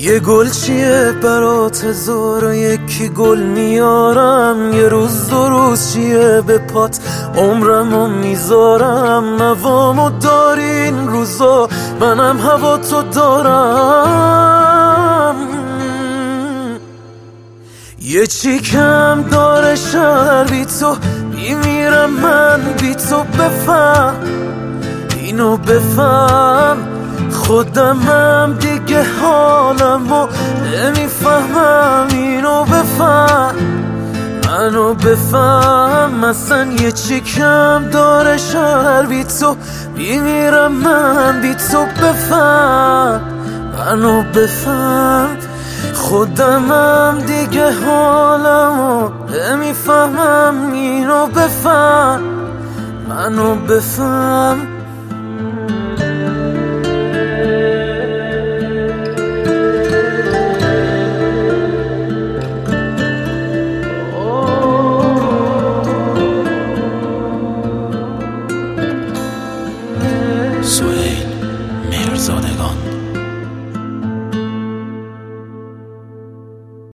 یه گل چیه برات هزار و یکی گل میارم، یه روز دو روز چیه به پات عمرمو میذارم. نوامو داری این روزا، منم هوا تو دارم. یه چی کم داره شهر بی تو، میمیرم من بی تو. بفهم اینو، بفهم خودمم دیگه حالمو نمیفهمم. اینو بفهم، منو بفهم. اصلا یه چی کم داره شهر بی تو، میمیرم من بی تو. بفهم منو، بفهم خودمم دیگه حالمو نمیفهمم. اینو بفهم، منو بفهم. سهیل مهرزادگان.